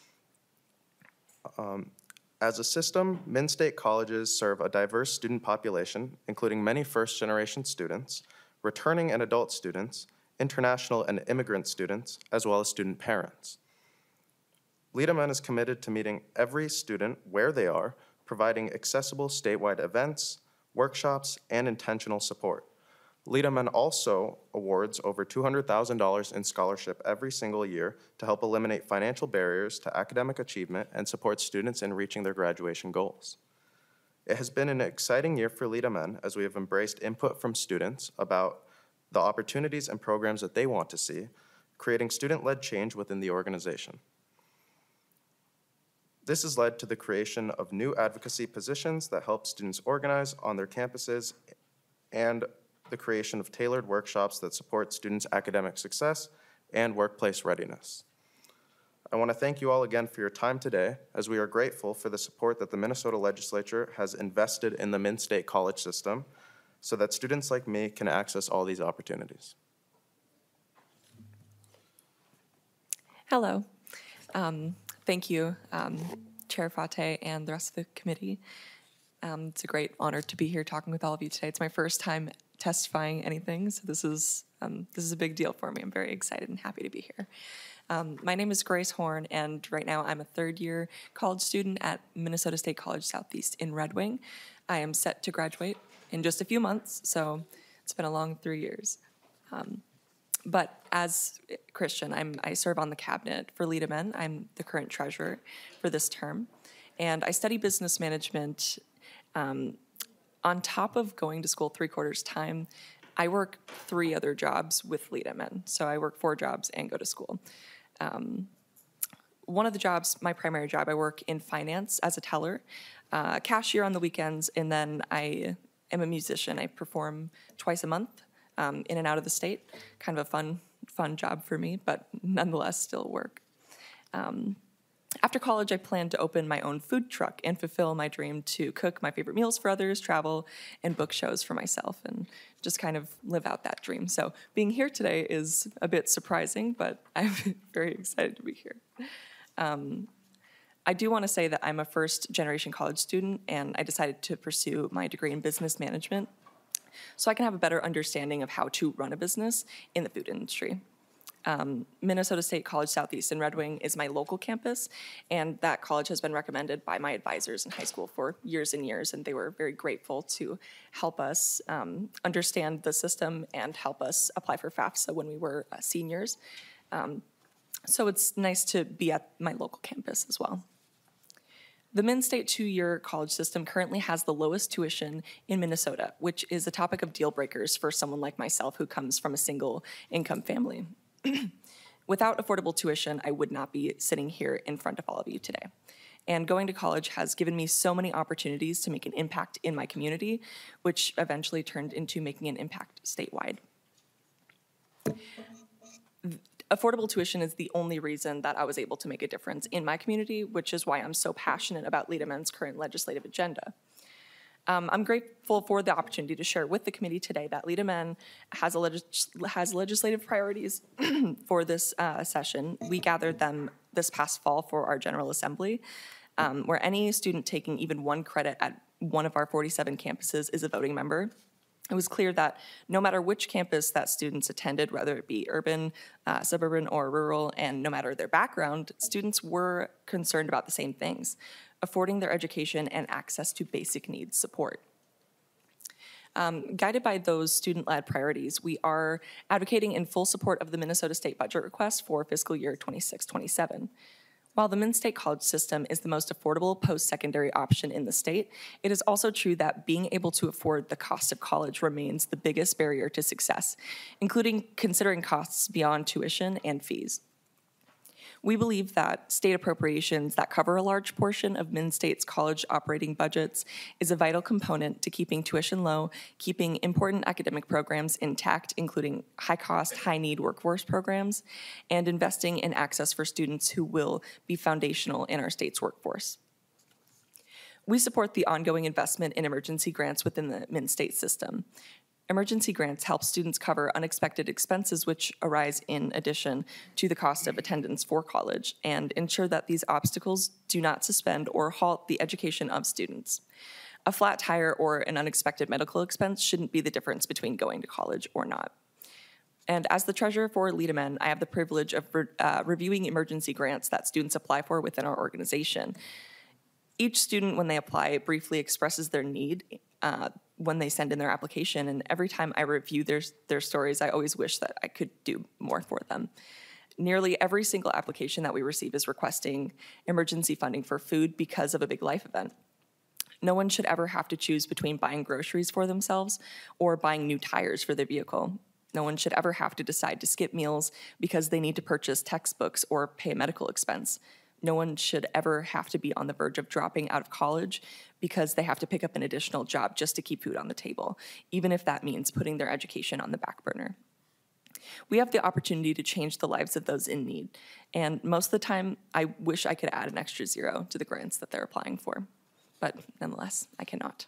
Um, as a system, Min-State colleges serve a diverse student population, including many first-generation students, returning and adult students, international and immigrant students, as well as student parents. Lead M N is committed to meeting every student where they are, providing accessible statewide events, workshops, and intentional support. Lead M N also awards over two hundred thousand dollars in scholarship every single year to help eliminate financial barriers to academic achievement and support students in reaching their graduation goals. It has been an exciting year for Lead M N as we have embraced input from students about the opportunities and programs that they want to see, creating student-led change within the organization. This has led to the creation of new advocacy positions that help students organize on their campuses and the creation of tailored workshops that support students' academic success and workplace readiness. I want to thank you all again for your time today, as we are grateful for the support that the Minnesota legislature has invested in the Min-State college system so that students like me can access all these opportunities. Hello. Um, thank you, um, Chair Fate and the rest of the committee. Um, it's a great honor to be here talking with all of you today. It's my first time testifying anything, so this is, um, this is a big deal for me. I'm very excited and happy to be here. Um, my name is Grace Horn, and right now I'm a third-year college student at Minnesota State College Southeast in Red Wing. I am set to graduate in just a few months, so it's been a long three years. Um, but as Christian, I'm, I serve on the cabinet for Lead M N. I'm the current treasurer for this term, and I study business management. Um, on top of going to school three-quarters time, I work three other jobs with Lead M N, so I work four jobs and go to school. Um, one of the jobs, my primary job, I work in finance as a teller, uh, cashier on the weekends, and then I am a musician. I perform twice a month um, in and out of the state. Kind of a fun fun job for me, but nonetheless still work. Um, After college, I planned to open my own food truck and fulfill my dream to cook my favorite meals for others, travel, and book shows for myself, and just kind of live out that dream. So being here today is a bit surprising, but I'm very excited to be here. Um, I do want to say that I'm a first-generation college student, and I decided to pursue my degree in business management so I can have a better understanding of how to run a business in the food industry. Um, Minnesota State College Southeast in Red Wing is my local campus, and that college has been recommended by my advisors in high school for years and years, and they were very grateful to help us um, understand the system and help us apply for FAFSA when we were uh, seniors. Um, so it's nice to be at my local campus as well. The Min State two-year college system currently has the lowest tuition in Minnesota, which is a topic of deal breakers for someone like myself who comes from a single income family. Without affordable tuition, I would not be sitting here in front of all of you today. And going to college has given me so many opportunities to make an impact in my community, which eventually turned into making an impact statewide. Affordable tuition is the only reason that I was able to make a difference in my community, which is why I'm so passionate about Lida Men's current legislative agenda. Um, I'm grateful for the opportunity to share with the committee today that Lida Men has, a legis has legislative priorities for this uh, session. We gathered them this past fall for our General Assembly, um, where any student taking even one credit at one of our forty-seven campuses is a voting member. It was clear that no matter which campus that students attended, whether it be urban, uh, suburban, or rural, and no matter their background, students were concerned about the same things: affording their education and access to basic needs support. Um, guided by those student-led priorities, we are advocating in full support of the Minnesota State budget request for fiscal year twenty-six twenty-seven. While the Min State college system is the most affordable post-secondary option in the state, it is also true that being able to afford the cost of college remains the biggest barrier to success, including considering costs beyond tuition and fees. We believe that state appropriations that cover a large portion of Min State's college operating budgets is a vital component to keeping tuition low, keeping important academic programs intact, including high-cost, high-need workforce programs, and investing in access for students who will be foundational in our state's workforce. We support the ongoing investment in emergency grants within the Min State system. Emergency grants help students cover unexpected expenses which arise in addition to the cost of attendance for college and ensure that these obstacles do not suspend or halt the education of students. A flat tire or an unexpected medical expense shouldn't be the difference between going to college or not. And as the treasurer for Lida Men, I have the privilege of re uh, reviewing emergency grants that students apply for within our organization. Each student, when they apply, briefly expresses their need uh, when they send in their application, and every time I review their, their stories, I always wish that I could do more for them. Nearly every single application that we receive is requesting emergency funding for food because of a big life event. No one should ever have to choose between buying groceries for themselves or buying new tires for their vehicle. No one should ever have to decide to skip meals because they need to purchase textbooks or pay a medical expense. No one should ever have to be on the verge of dropping out of college because they have to pick up an additional job just to keep food on the table, even if that means putting their education on the back burner. We have the opportunity to change the lives of those in need, and most of the time, I wish I could add an extra zero to the grants that they're applying for, but nonetheless, I cannot.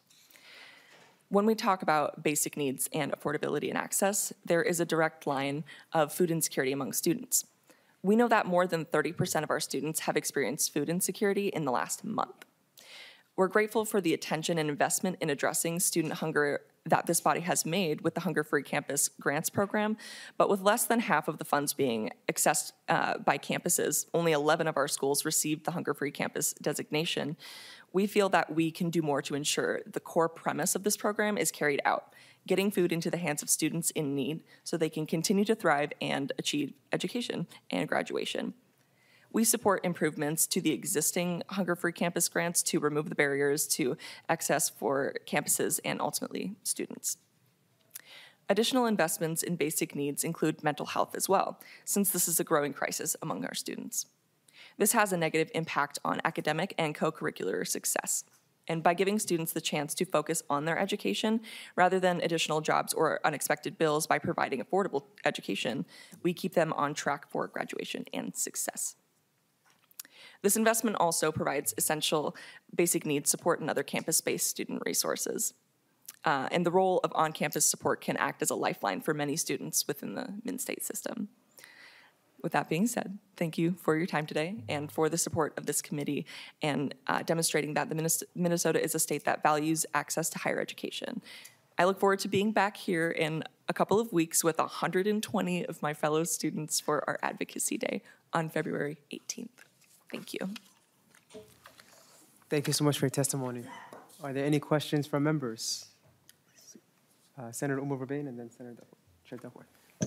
When we talk about basic needs and affordability and access, there is a direct line of food insecurity among students. We know that more than thirty percent of our students have experienced food insecurity in the last month. We're grateful for the attention and investment in addressing student hunger that this body has made with the Hunger Free Campus Grants Program, but with less than half of the funds being accessed uh, by campuses, only eleven of our schools received the Hunger Free Campus designation. We feel that we can do more to ensure the core premise of this program is carried out, getting food into the hands of students in need so they can continue to thrive and achieve education and graduation. We support improvements to the existing Hunger Free Campus grants to remove the barriers to access for campuses and ultimately students. Additional investments in basic needs include mental health as well, since this is a growing crisis among our students. This has a negative impact on academic and co-curricular success. and by giving students the chance to focus on their education rather than additional jobs or unexpected bills by providing affordable education, we keep them on track for graduation and success. This investment also provides essential basic needs support and other campus-based student resources. Uh, and the role of on-campus support can act as a lifeline for many students within the Min-State system. With that being said, thank you for your time today and for the support of this committee and uh, demonstrating that the Minnesota is a state that values access to higher education. I look forward to being back here in a couple of weeks with one hundred twenty of my fellow students for our Advocacy Day on February eighteenth. Thank you. Thank you so much for your testimony. Are there any questions from members? Uh, Senator Uma Verbain and then Senator Chair Duckworth.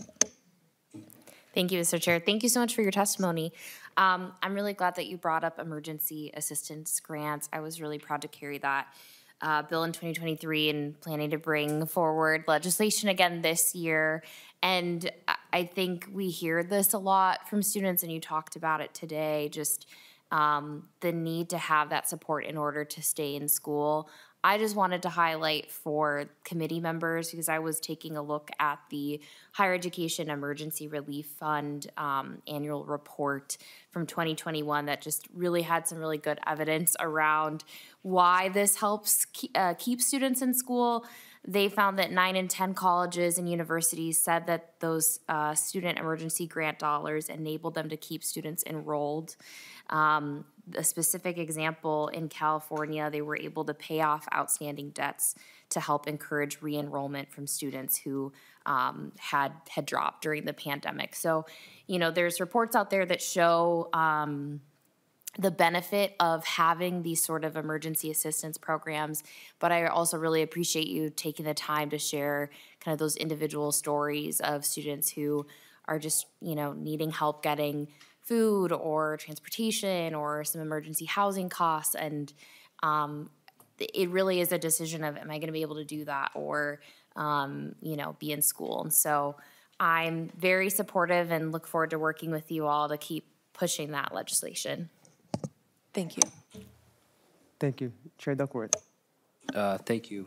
Thank you, Mister Chair. Thank you so much for your testimony. Um, I'm really glad that you brought up emergency assistance grants. I was really proud to carry that uh, bill in twenty twenty-three and planning to bring forward legislation again this year. And I think we hear this a lot from students, and you talked about it today, just um, the need to have that support in order to stay in school. I just wanted to highlight for committee members, because I was taking a look at the Higher Education Emergency Relief Fund um, annual report from twenty twenty-one that just really had some really good evidence around why this helps keep, uh, keep students in school. They found that nine in ten colleges and universities said that those uh, student emergency grant dollars enabled them to keep students enrolled. Um, a specific example in California, they were able to pay off outstanding debts to help encourage re-enrollment from students who um, had had dropped during the pandemic. So, you know, there's reports out there that show um, the benefit of having these sort of emergency assistance programs, but I also really appreciate you taking the time to share kind of those individual stories of students who are just, you know, needing help getting food or transportation or some emergency housing costs. And um, it really is a decision of, am I going to be able to do that or, um, you know, be in school? And so I'm very supportive and look forward to working with you all to keep pushing that legislation. Thank you. Thank you. Chair Duckworth. Uh, thank you.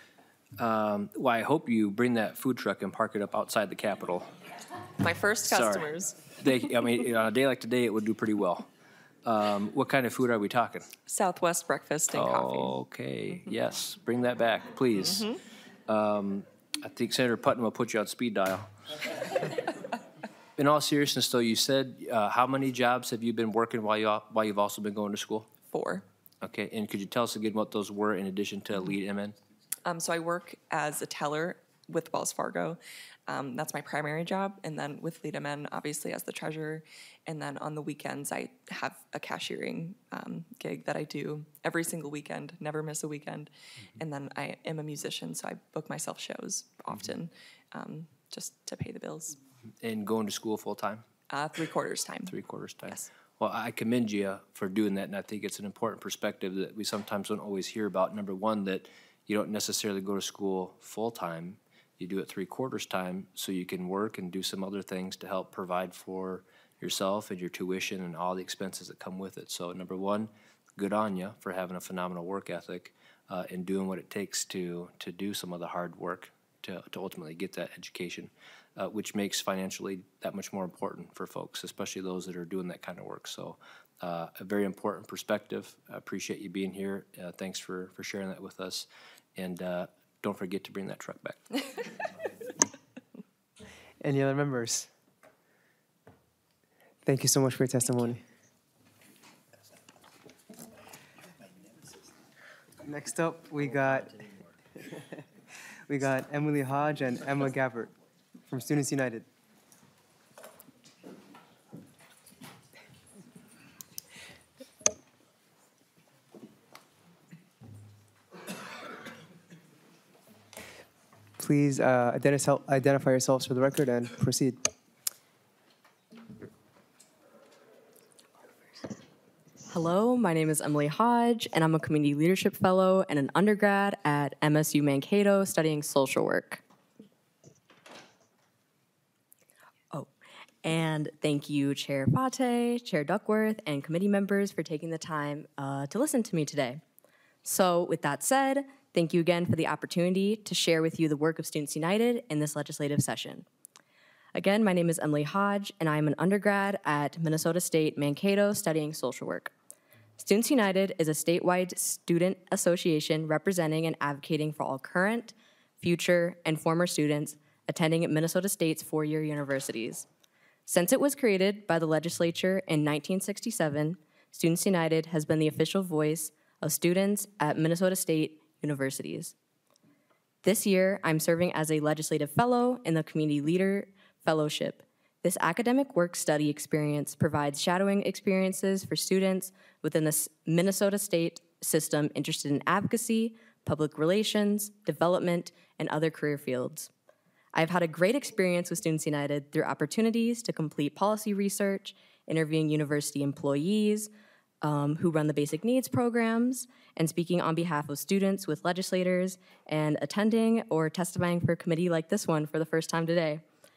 Um, well, I hope you bring that food truck and park it up outside the Capitol. My first Sorry. customers. They, I mean, on a day like today, it would do pretty well. Um, what kind of food are we talking? Southwest breakfast and coffee. Okay, mm-hmm. Yes, bring that back, please. Mm-hmm. um, I think Senator Putnam will put you on speed dial. In all seriousness, though, you said uh, how many jobs have you been working while you while you've also been going to school? Four. Okay, and could you tell us again what those were in addition to Lead M N? Um, so I work as a teller with Wells Fargo. Um, that's my primary job, and then with Lead M N, obviously as the treasurer. And then on the weekends, I have a cashiering um, gig that I do every single weekend, never miss a weekend. Mm-hmm. And then I am a musician, so I book myself shows often, um, just to pay the bills. And going to school full time? Uh, three quarters time. Three quarters time. Yes. Well, I commend you for doing that, and I think it's an important perspective that we sometimes don't always hear about. Number one, that you don't necessarily go to school full time. You do it three quarters time so you can work and do some other things to help provide for yourself and your tuition and all the expenses that come with it. So number one, good on you for having a phenomenal work ethic uh, and doing what it takes to to do some of the hard work to, to ultimately get that education, uh, which makes financially that much more important for folks, especially those that are doing that kind of work. So uh, a very important perspective. I appreciate you being here. Uh, thanks for, for sharing that with us. And uh, don't forget to bring that truck back. Any other members? Thank you so much for your testimony. Next up, we got we got Emily Hodge and Emma Gabbert from Students United. Please uh, identify identify yourselves for the record and proceed. Hello, my name is Emily Hodge, and I'm a Community Leadership Fellow and an undergrad at M S U Mankato studying social work. Oh, and thank you, Chair Fate, Chair Duckworth, and committee members for taking the time uh, to listen to me today. So with that said, thank you again for the opportunity to share with you the work of Students United in this legislative session. Again, my name is Emily Hodge, and I am an undergrad at Minnesota State Mankato studying social work. Students United is a statewide student association representing and advocating for all current, future, and former students attending at Minnesota State's four-year universities. Since it was created by the legislature in nineteen sixty-seven, Students United has been the official voice of students at Minnesota State universities. This year, I'm serving as a legislative fellow in the Community Leader Fellowship. This academic work study experience provides shadowing experiences for students within the Minnesota State system interested in advocacy, public relations, development, and other career fields. I've had a great experience with Students United through opportunities to complete policy research, interviewing university employees um, who run the basic needs programs, and speaking on behalf of students with legislators, and attending or testifying for a committee like this one for the first time today.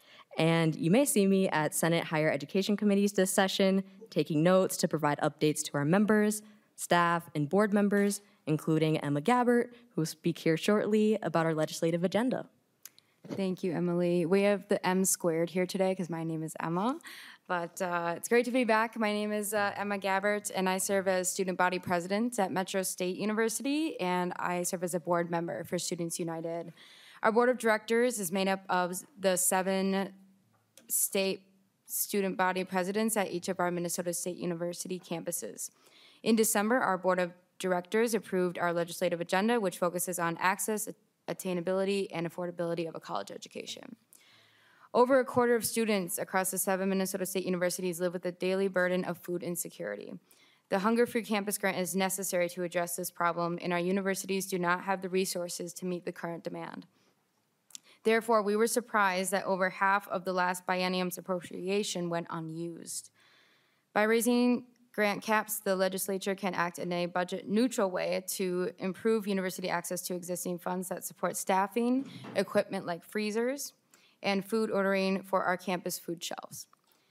And you may see me at Senate Higher Education Committees this session, taking notes to provide updates to our members, staff, and board members, including Emma Gabbert, who will speak here shortly about our legislative agenda. Thank you, Emily. We have the M squared here today because my name is Emma, but uh, it's great to be back. My name is uh, Emma Gabbert, and I serve as student body president at Metro State University, and I serve as a board member for Students United. Our board of directors is made up of the seven state student body presidents at each of our Minnesota State University campuses. In December, our board of directors approved our legislative agenda, which focuses on access, attainability, and affordability of a college education. Over a quarter of students across the seven Minnesota State universities live with the daily burden of food insecurity. The Hunger Free Campus Grant is necessary to address this problem, and our universities do not have the resources to meet the current demand. Therefore, we were surprised that over half of the last biennium's appropriation went unused. By raising grant caps, the legislature can act in a budget-neutral way to improve university access to existing funds that support staffing, equipment like freezers, and food ordering for our campus food shelves.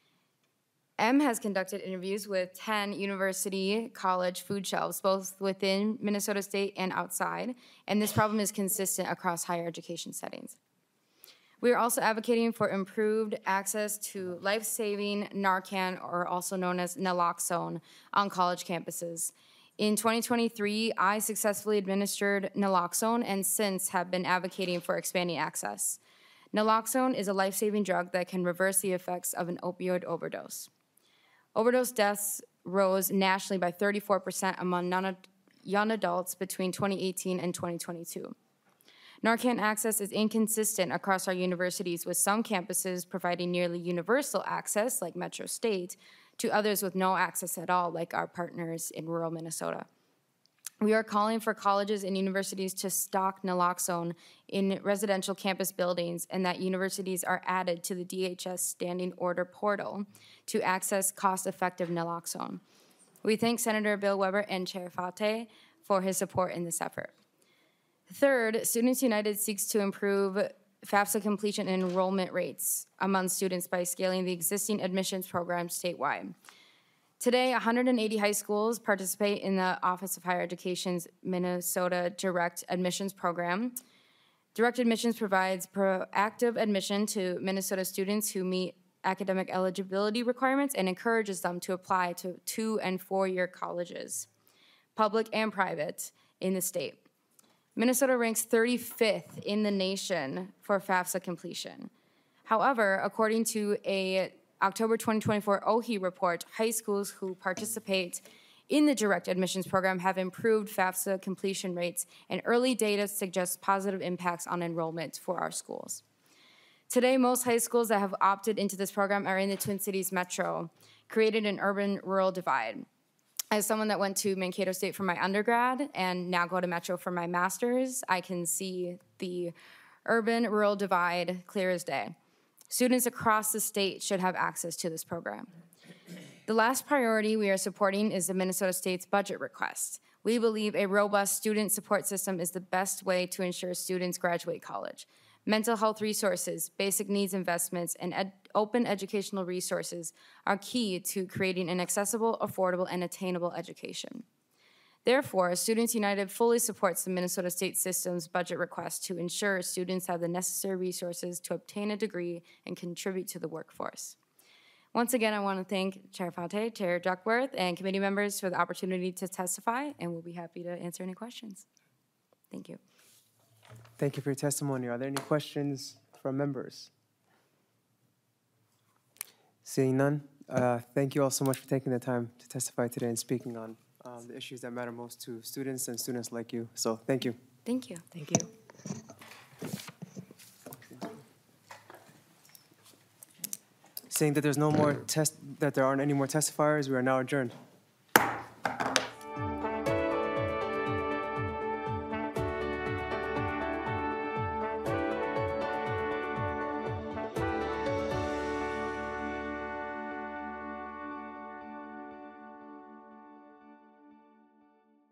M has conducted interviews with ten university college food shelves, both within Minnesota State and outside, and this problem is consistent across higher education settings. We are also advocating for improved access to life-saving Narcan, or also known as naloxone, on college campuses. In twenty twenty-three, I successfully administered naloxone and since have been advocating for expanding access. Naloxone is a life-saving drug that can reverse the effects of an opioid overdose. Overdose deaths rose nationally by thirty-four percent among young adults between twenty eighteen and twenty twenty-two. Narcan access is inconsistent across our universities, with some campuses providing nearly universal access, like Metro State, to others with no access at all, like our partners in rural Minnesota. We are calling for colleges and universities to stock naloxone in residential campus buildings, and that universities are added to the D H S Standing Order portal to access cost-effective naloxone. We thank Senator Bill Weber and Chair Fate for his support in this effort. Third, Students United seeks to improve FAFSA completion and enrollment rates among students by scaling the existing admissions program statewide. Today, one hundred eighty high schools participate in the Office of Higher Education's Minnesota Direct Admissions Program. Direct Admissions provides proactive admission to Minnesota students who meet academic eligibility requirements and encourages them to apply to two and four-year colleges, public and private, in the state. Minnesota ranks thirty-fifth in the nation for FAFSA completion. However, according to a October twenty twenty-four O H I report, high schools who participate in the direct admissions program have improved FAFSA completion rates, and early data suggests positive impacts on enrollment for our schools. Today, most high schools that have opted into this program are in the Twin Cities metro, created an urban-rural divide. As someone that went to Mankato State for my undergrad and now go to Metro for my master's, I can see the urban-rural divide clear as day. Students across the state should have access to this program. The last priority we are supporting is the Minnesota State's budget request. We believe a robust student support system is the best way to ensure students graduate college. Mental health resources, basic needs investments, and ed- open educational resources are key to creating an accessible, affordable, and attainable education. Therefore, Students United fully supports the Minnesota State System's budget request to ensure students have the necessary resources to obtain a degree and contribute to the workforce. Once again, I want to thank Chair Fate, Chair Duckworth, and committee members for the opportunity to testify, and we'll be happy to answer any questions. Thank you. Thank you for your testimony. Are there any questions from members? Seeing none, uh, thank you all so much for taking the time to testify today and speaking on um, the issues that matter most to students and students like you. So thank you. Thank you. Thank you. Seeing that there's no more test, that there aren't any more testifiers, we are now adjourned.